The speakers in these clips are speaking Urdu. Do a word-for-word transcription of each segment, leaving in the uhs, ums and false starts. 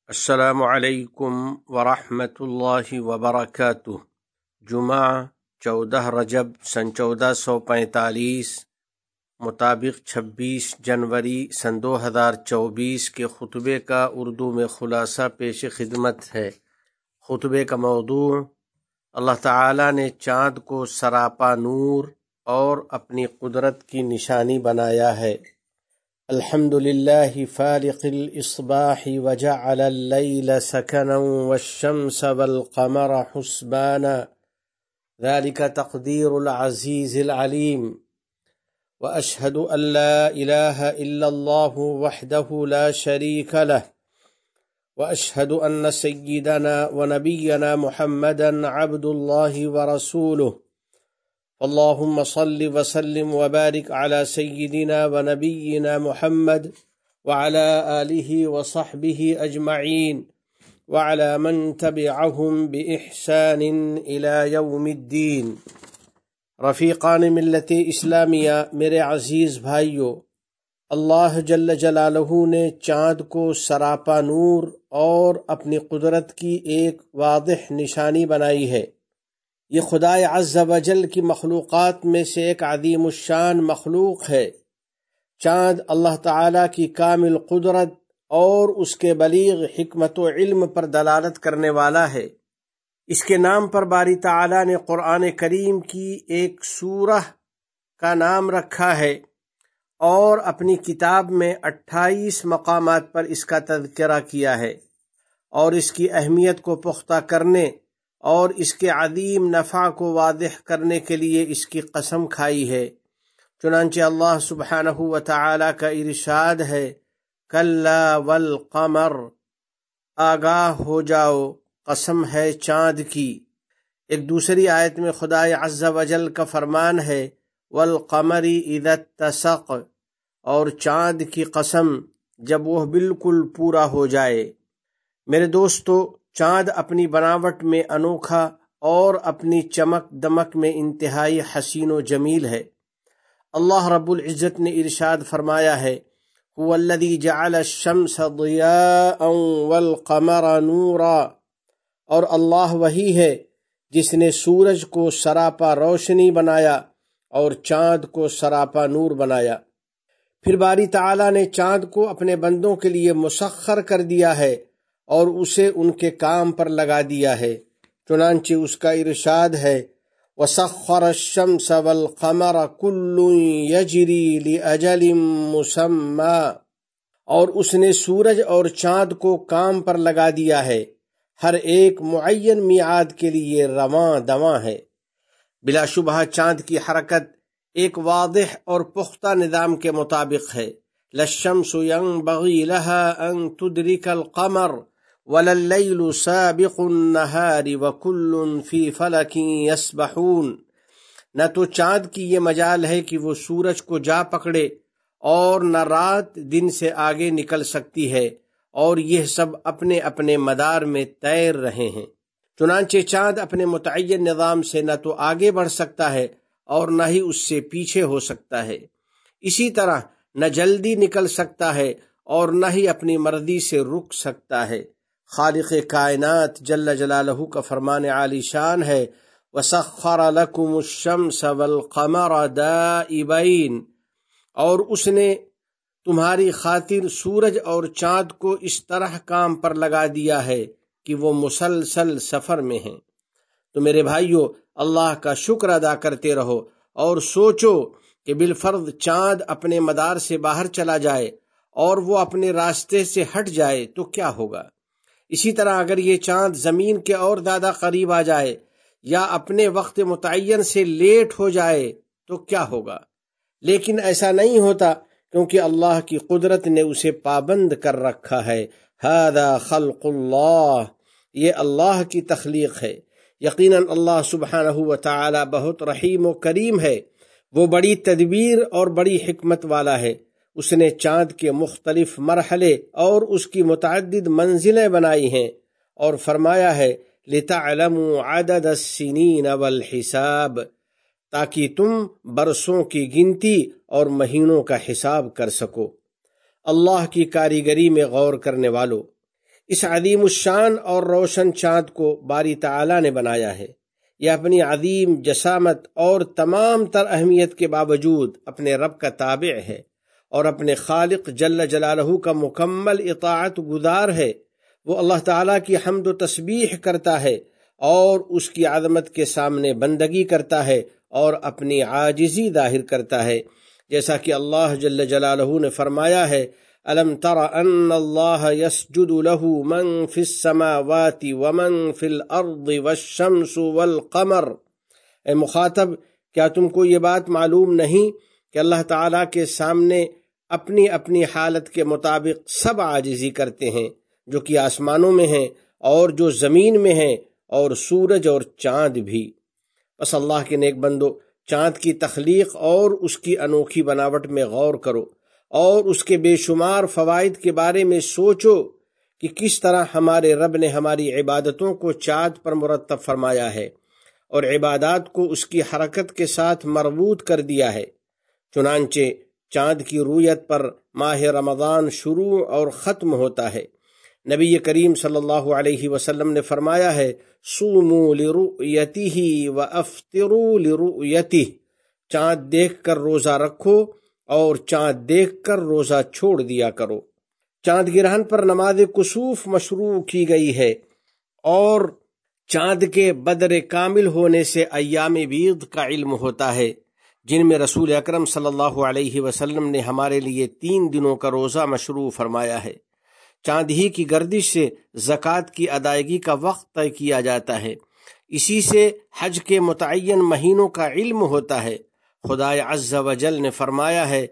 السلام علیکم ورحمۃ اللہ وبرکاتہ۔ جمعہ چودہ رجب سن چودہ سو پینتالیس مطابق چھبیس جنوری سن دو ہزار چوبیس کے خطبے کا اردو میں خلاصہ پیش خدمت ہے۔ خطبے کا موضوع: اللہ تعالیٰ نے چاند کو سراپا نور اور اپنی قدرت کی نشانی بنایا ہے۔ الحمد للہ فالق الاصباح وجعل اللیل سکنا والشمس والقمر حسبانا ذلك تقدیر العزیز العلیم واشہد ان لا الہ الا اللہ وحدہ لا شریک لہ واشہد ان سیدنا ونبینا محمدا عبد اللہ ورسولہ اللهم صل وسلم وبارك على سيدنا ونبينا محمد وعلى آله وصحبه أجمعين وعلى من تبعهم بإحسان إلى يوم الدين۔ رفیقان ملت اسلامیہ، میرے عزیز بھائیو، اللہ جل جلالہ نے چاند کو سراپا نور اور اپنی قدرت کی ایک واضح نشانی بنائی ہے۔ یہ خدائے عز و جل کی مخلوقات میں سے ایک عظیم الشان مخلوق ہے۔ چاند اللہ تعالیٰ کی کامل قدرت اور اس کے بلیغ حکمت و علم پر دلالت کرنے والا ہے۔ اس کے نام پر باری تعالیٰ نے قرآن کریم کی ایک سورہ کا نام رکھا ہے اور اپنی کتاب میں اٹھائیس مقامات پر اس کا تذکرہ کیا ہے، اور اس کی اہمیت کو پختہ کرنے اور اس کے عظیم نفع کو واضح کرنے کے لیے اس کی قسم کھائی ہے۔ چنانچہ اللہ سبحانہ و تعالی کا ارشاد ہے: کلا والقمر، آگاہ ہو جاؤ، قسم ہے چاند کی۔ ایک دوسری آیت میں خدائے عز و جل کا فرمان ہے: والقمر اذا اتسق، اور چاند کی قسم جب وہ بالکل پورا ہو جائے۔ میرے دوستو، چاند اپنی بناوٹ میں انوکھا اور اپنی چمک دمک میں انتہائی حسین و جمیل ہے۔ اللہ رب العزت نے ارشاد فرمایا ہے: هو الذی جعل الشمس ضیاء والقمر نورا، اور اللہ وہی ہے جس نے سورج کو سراپا روشنی بنایا اور چاند کو سراپا نور بنایا۔ پھر باری تعالیٰ نے چاند کو اپنے بندوں کے لیے مسخر کر دیا ہے اور اسے ان کے کام پر لگا دیا ہے۔ چنانچہ اس کا ارشاد ہے: وَسَخَّرَ الشَّمْسَ وَالْقَمَرَ كُلٌّ يَجْرِي لِأَجَلٍ مُّسَمًّى، اور اس نے سورج اور چاند کو کام پر لگا دیا ہے، ہر ایک معین میعاد کے لیے رواں دواں ہے۔ بلا شبہ چاند کی حرکت ایک واضح اور پختہ نظام کے مطابق ہے۔ لَلشَّمْسُ يَنبَغِي لَهَا أَن تُدْرِكَ الْقَمَرَ وَلَا اللَّيْلُ سَابِقُ النَّهَارِ وَكُلٌّ فِي فَلَكٍ يَسْبَحُونَ، نہ تو چاند کی یہ مجال ہے کہ وہ سورج کو جا پکڑے، اور نہ رات دن سے آگے نکل سکتی ہے، اور یہ سب اپنے اپنے مدار میں تیر رہے ہیں۔ چنانچہ چاند اپنے متعین نظام سے نہ تو آگے بڑھ سکتا ہے اور نہ ہی اس سے پیچھے ہو سکتا ہے۔ اسی طرح نہ جلدی نکل سکتا ہے اور نہ ہی اپنی مرضی سے رک سکتا ہے۔ خالق کائنات جل جلالہ کا فرمان عالی شان ہے: وَسَخَّرَ لَكُمُ الشَّمْسَ وَالْقَمَرَ دَائِبَيْنِ، اور اس نے تمہاری خاطر سورج اور چاند کو اس طرح کام پر لگا دیا ہے کہ وہ مسلسل سفر میں ہیں۔ تو میرے بھائیو، اللہ کا شکر ادا کرتے رہو اور سوچو کہ بالفرض چاند اپنے مدار سے باہر چلا جائے اور وہ اپنے راستے سے ہٹ جائے تو کیا ہوگا۔ اسی طرح اگر یہ چاند زمین کے اور زیادہ قریب آ جائے یا اپنے وقت متعین سے لیٹ ہو جائے تو کیا ہوگا۔ لیکن ایسا نہیں ہوتا، کیونکہ اللہ کی قدرت نے اسے پابند کر رکھا ہے۔ ھذا خلق اللہ، یہ اللہ کی تخلیق ہے۔ یقیناً اللہ سبحانہ و تعالی بہت رحیم و کریم ہے، وہ بڑی تدبیر اور بڑی حکمت والا ہے۔ اس نے چاند کے مختلف مرحلے اور اس کی متعدد منزلیں بنائی ہیں، اور فرمایا ہے: لِتَعْلَمُوا عَدَدَ السِّنِينَ وَالْحِسَابَ، تاکہ تم برسوں کی گنتی اور مہینوں کا حساب کر سکو۔ اللہ کی کاریگری میں غور کرنے والو، اس عظیم الشان اور روشن چاند کو باری تعالیٰ نے بنایا ہے۔ یہ اپنی عظیم جسامت اور تمام تر اہمیت کے باوجود اپنے رب کا تابع ہے اور اپنے خالق جل جلالہ کا مکمل اطاعت گزار ہے۔ وہ اللہ تعالیٰ کی حمد و تسبیح کرتا ہے اور اس کی عظمت کے سامنے بندگی کرتا ہے اور اپنی عاجزی ظاہر کرتا ہے، جیسا کہ اللہ جل جلالہ نے فرمایا ہے: أَلَمْ تَرَ أَنَّ اللَّهَ يَسْجُدُ لَهُ مَنْ فِي السَّمَاوَاتِ وَمَنْ فِي الْأَرْضِ وَالشَّمْسُ وَالْقَمَرُ۔ اے مخاطب، کیا تم کو یہ بات معلوم نہیں کہ اللہ تعالیٰ کے سامنے اپنی اپنی حالت کے مطابق سب عاجزی کرتے ہیں، جو کہ آسمانوں میں ہیں اور جو زمین میں ہیں، اور سورج اور چاند بھی۔ بس اللہ کے نیک بندو، چاند کی تخلیق اور اس کی انوکھی بناوٹ میں غور کرو اور اس کے بے شمار فوائد کے بارے میں سوچو کہ کس طرح ہمارے رب نے ہماری عبادتوں کو چاند پر مرتب فرمایا ہے اور عبادات کو اس کی حرکت کے ساتھ مربوط کر دیا ہے۔ چنانچہ چاند کی رویت پر ماہ رمضان شروع اور ختم ہوتا ہے۔ نبی کریم صلی اللہ علیہ وسلم نے فرمایا ہے: صوموا لرؤیتہ وافطروا لرؤیتہ، چاند دیکھ کر روزہ رکھو اور چاند دیکھ کر روزہ چھوڑ دیا کرو۔ چاند گرہن پر نماز کسوف مشروع کی گئی ہے اور چاند کے بدر کامل ہونے سے ایام بیض کا علم ہوتا ہے، جن میں رسول اکرم صلی اللہ علیہ وسلم نے ہمارے لیے تین دنوں کا روزہ مشروع فرمایا ہے۔ چاند ہی کی گردش سے زکوٰۃ کی ادائیگی کا وقت طے کیا جاتا ہے، اسی سے حج کے متعین مہینوں کا علم ہوتا ہے۔ خدا عز و جل نے فرمایا ہے: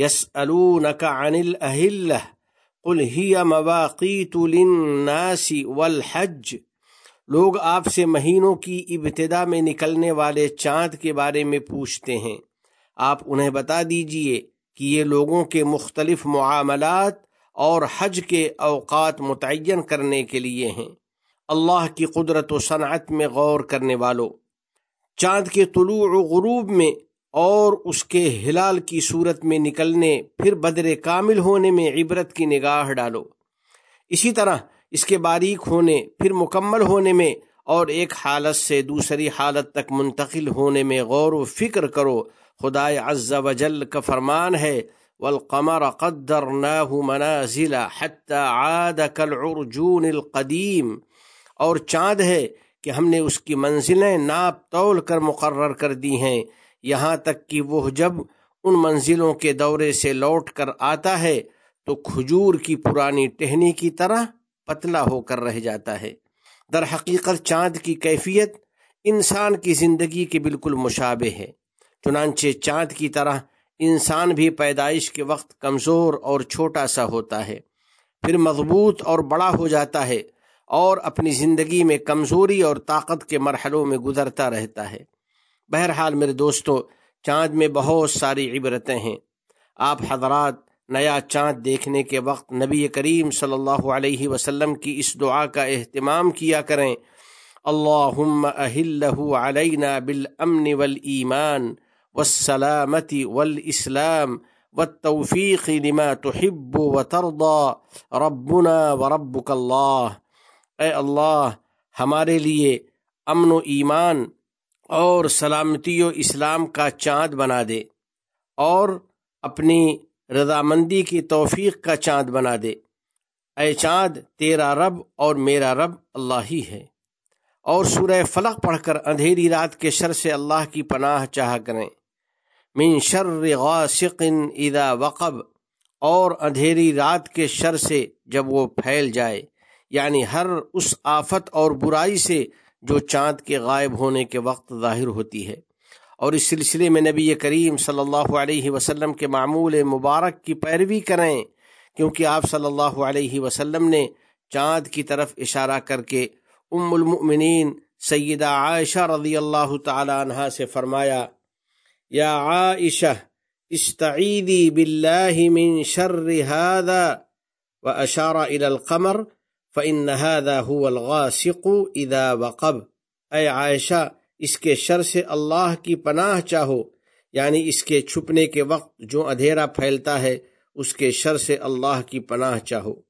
یسألونک عن الأہلہ قل ہی مواقیت للناس والحج۔ لوگ آپ سے مہینوں کی ابتدا میں نکلنے والے چاند کے بارے میں پوچھتے ہیں، آپ انہیں بتا دیجئے کہ یہ لوگوں کے مختلف معاملات اور حج کے اوقات متعین کرنے کے لیے ہیں۔ اللہ کی قدرت و صنعت میں غور کرنے والوں، چاند کے طلوع و غروب میں اور اس کے ہلال کی صورت میں نکلنے پھر بدر کامل ہونے میں عبرت کی نگاہ ڈالو۔ اسی طرح اس کے باریک ہونے پھر مکمل ہونے میں اور ایک حالت سے دوسری حالت تک منتقل ہونے میں غور و فکر کرو۔ خدا عز و جل کا فرمان ہے: والقمر قدرناه منازل حتى عاد كالعرجون القدیم، اور چاند ہے کہ ہم نے اس کی منزلیں ناپ تول کر مقرر کر دی ہیں، یہاں تک کہ وہ جب ان منزلوں کے دورے سے لوٹ کر آتا ہے تو کھجور کی پرانی ٹہنی کی طرح پتلا ہو کر رہ جاتا ہے۔ در حقیقت چاند کی کیفیت انسان کی زندگی کے بالکل مشابہ ہے، چنانچہ چاند کی طرح انسان بھی پیدائش کے وقت کمزور اور چھوٹا سا ہوتا ہے، پھر مضبوط اور بڑا ہو جاتا ہے اور اپنی زندگی میں کمزوری اور طاقت کے مرحلوں میں گزرتا رہتا ہے۔ بہرحال میرے دوستو، چاند میں بہت ساری عبرتیں ہیں۔ آپ حضرات نیا چاند دیکھنے کے وقت نبی کریم صلی اللہ علیہ وسلم کی اس دعا کا اہتمام کیا کریں: اللہم اہلہ علینا بالامن والایمان والسلامت والاسلام والتوفیق لما تحب وترضى ربنا وربک اللہ۔ اے اللہ، ہمارے لیے امن و ایمان اور سلامتی و اسلام کا چاند بنا دے اور اپنی رضامندی کی توفیق کا چاند بنا دے۔ اے چاند، تیرا رب اور میرا رب اللہ ہی ہے۔ اور سورہ فلق پڑھ کر اندھیری رات کے شر سے اللہ کی پناہ چاہا کریں۔ من شر غاسق اذا وقب، اور اندھیری رات کے شر سے جب وہ پھیل جائے، یعنی ہر اس آفت اور برائی سے جو چاند کے غائب ہونے کے وقت ظاہر ہوتی ہے۔ اور اس سلسلے میں نبی کریم صلی اللہ علیہ وسلم کے معمول مبارک کی پیروی کریں، کیونکہ آپ صلی اللہ علیہ وسلم نے چاند کی طرف اشارہ کر کے ام المؤمنین سیدہ عائشہ رضی اللہ تعالی عنہا سے فرمایا: یا عائشہ استعیذی باللہ من شر هذا، واشار الی القمر فإن هذا هو الغاسق اذا وقب۔ اے عائشہ، اس کے شر سے اللہ کی پناہ چاہو، یعنی اس کے چھپنے کے وقت جو اندھیرا پھیلتا ہے اس کے شر سے اللہ کی پناہ چاہو۔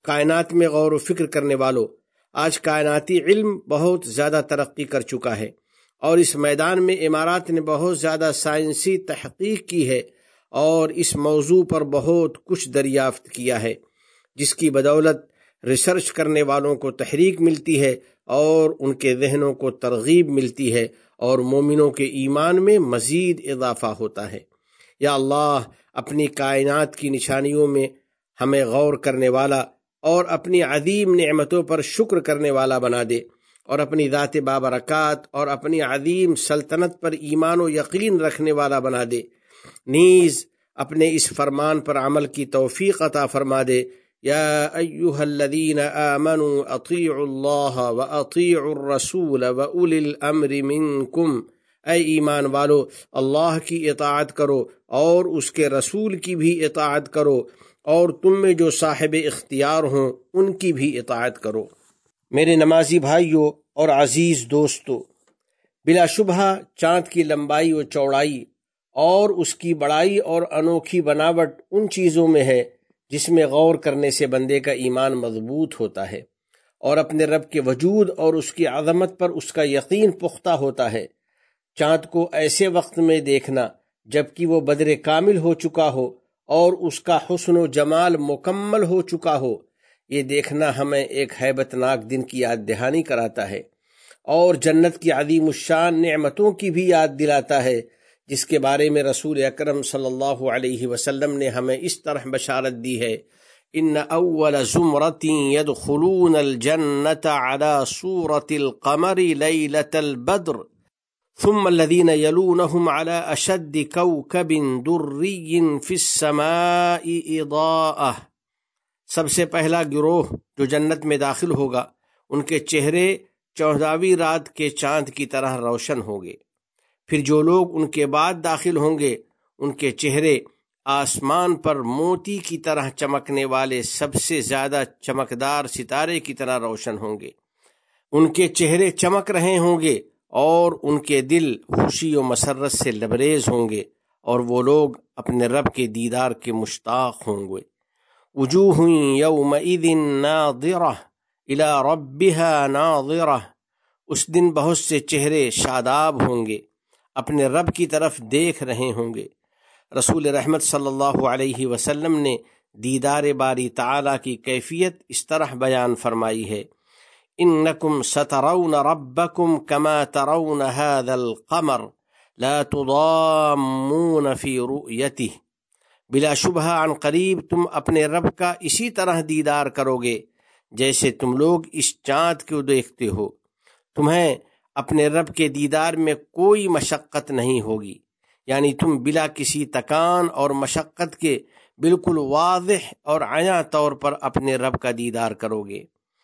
کائنات میں غور و فکر کرنے والوں، آج کائناتی علم بہت زیادہ ترقی کر چکا ہے اور اس میدان میں امارات نے بہت زیادہ سائنسی تحقیق کی ہے اور اس موضوع پر بہت کچھ دریافت کیا ہے، جس کی بدولت ریسرچ کرنے والوں کو تحریک ملتی ہے اور ان کے ذہنوں کو ترغیب ملتی ہے اور مومنوں کے ایمان میں مزید اضافہ ہوتا ہے۔ یا اللہ، اپنی کائنات کی نشانیوں میں ہمیں غور کرنے والا اور اپنی عظیم نعمتوں پر شکر کرنے والا بنا دے، اور اپنی ذات بابرکات اور اپنی عظیم سلطنت پر ایمان و یقین رکھنے والا بنا دے، نیز اپنے اس فرمان پر عمل کی توفیق عطا فرما دے۔ یا ایھا الذین آمنوا اطیعوا اللہ واطیعوا الرسول واولی الامر منکم، اے ایمان والو، اللہ کی اطاعت کرو اور اس کے رسول کی بھی اطاعت کرو، اور تم میں جو صاحب اختیار ہوں ان کی بھی اطاعت کرو۔ میرے نمازی بھائیوں اور عزیز دوستو، بلا شبہ چاند کی لمبائی و چوڑائی اور اس کی بڑائی اور انوکھی بناوٹ ان چیزوں میں ہے جس میں غور کرنے سے بندے کا ایمان مضبوط ہوتا ہے اور اپنے رب کے وجود اور اس کی عظمت پر اس کا یقین پختہ ہوتا ہے۔ چاند کو ایسے وقت میں دیکھنا جبکہ وہ بدر کامل ہو چکا ہو اور اس کا حسن و جمال مکمل ہو چکا ہو، یہ دیکھنا ہمیں ایک ہیبت ناک دن کی یاد دہانی کراتا ہے اور جنت کی عظیم الشان نعمتوں کی بھی یاد دلاتا ہے، جس کے بارے میں رسول اکرم صلی اللہ علیہ وسلم نے ہمیں اس طرح بشارت دی ہے: ان اول زمرۃ يدخلون الجنۃ علی صورۃ القمر لیلۃ البدر ثم الذين يلونهم على اشد كوكب دري في السماء اضاءة۔ سب سے پہلا گروہ جو جنت میں داخل ہوگا، ان کے چہرے چودہویں رات کے چاند کی طرح روشن ہوں گے۔ پھر جو لوگ ان کے بعد داخل ہوں گے، ان کے چہرے آسمان پر موتی کی طرح چمکنے والے سب سے زیادہ چمکدار ستارے کی طرح روشن ہوں گے۔ ان کے چہرے چمک رہے ہوں گے اور ان کے دل خوشی و مسرت سے لبریز ہوں گے، اور وہ لوگ اپنے رب کے دیدار کے مشتاق ہوں گے۔ وجوہ یومئذ ناظرہ الی ربها ناظرہ، اس دن بہت سے چہرے شاداب ہوں گے، اپنے رب کی طرف دیکھ رہے ہوں گے۔ رسول رحمت صلی اللہ علیہ وسلم نے دیدار باری تعالی کی کیفیت اس طرح بیان فرمائی ہے: انکم سترون ربکم کما ترون هذا القمر لا تضامون فی رؤیتہ، بلا شبہ عن قریب تم اپنے رب کا اسی طرح دیدار کرو گے جیسے تم لوگ اس چاند کو دیکھتے ہو۔ تمہیں اپنے رب کے دیدار میں کوئی مشقت نہیں ہوگی، یعنی تم بلا کسی تکان اور مشقت کے بالکل واضح اور عیاں طور پر اپنے رب کا دیدار کرو گے۔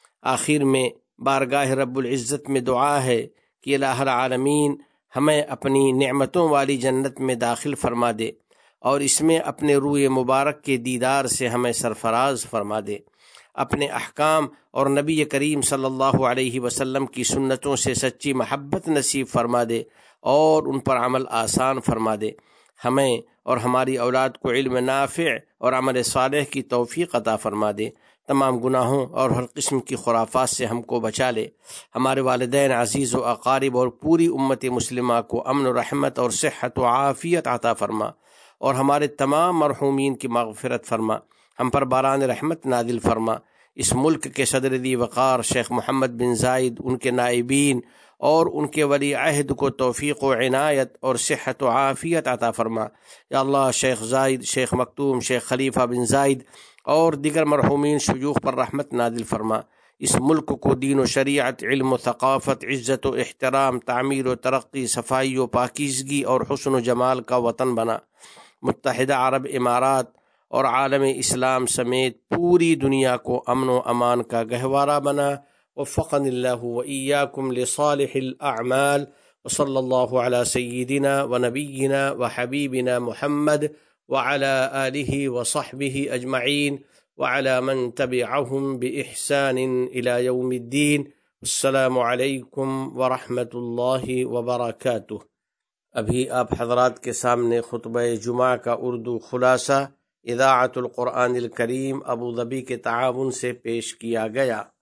آخر میں بارگاہ رب العزت میں دعا ہے کہ الہ العالمین ہمیں اپنی نعمتوں والی جنت میں داخل فرما دے اور اس میں اپنے روئے مبارک کے دیدار سے ہمیں سرفراز فرما دے، اپنے احکام اور نبی کریم صلی اللہ علیہ وسلم کی سنتوں سے سچی محبت نصیب فرما دے اور ان پر عمل آسان فرما دے، ہمیں اور ہماری اولاد کو علم نافع اور عمل صالح کی توفیق عطا فرما دے، تمام گناہوں اور ہر قسم کی خرافات سے ہم کو بچا لے، ہمارے والدین عزیز و اقارب اور پوری امت مسلمہ کو امن و رحمت اور صحت و عافیت عطا فرما، اور ہمارے تمام مرحومین کی مغفرت فرما، ہم پر باران رحمت نازل فرما۔ اس ملک کے صدر ذی وقار شیخ محمد بن زائد، ان کے نائبین اور ان کے ولی عہد کو توفیق و عنایت اور صحت و عافیت عطا فرما۔ یا اللہ، شیخ زائد، شیخ مکتوم، شیخ خلیفہ بن زائد اور دیگر مرحومین شیوخ پر رحمت نازل فرما۔ اس ملک کو دین و شریعت، علم و ثقافت، عزت و احترام، تعمیر و ترقی، صفائی و پاکیزگی اور حسن و جمال کا وطن بنا۔ متحدہ عرب امارات اور عالم اسلام سمیت پوری دنیا کو امن و امان کا گہوارہ بنا۔ وفقنی اللہ و ایاکم لصالح الاعمال، وصلی اللہ علی سیدنا و نبینا و حبیبنا محمد وعلى آلہ وصحبہ اجمعین وعلى من تبعهم بإحسان إلى يوم الدین۔ السلام علیکم ورحمۃ اللہ وبرکاتہ۔ ابھی آپ حضرات کے سامنے خطبہ جمعہ کا اردو خلاصہ اذاعت القرآن الکریم ابوظبی کے تعاون سے پیش کیا گیا۔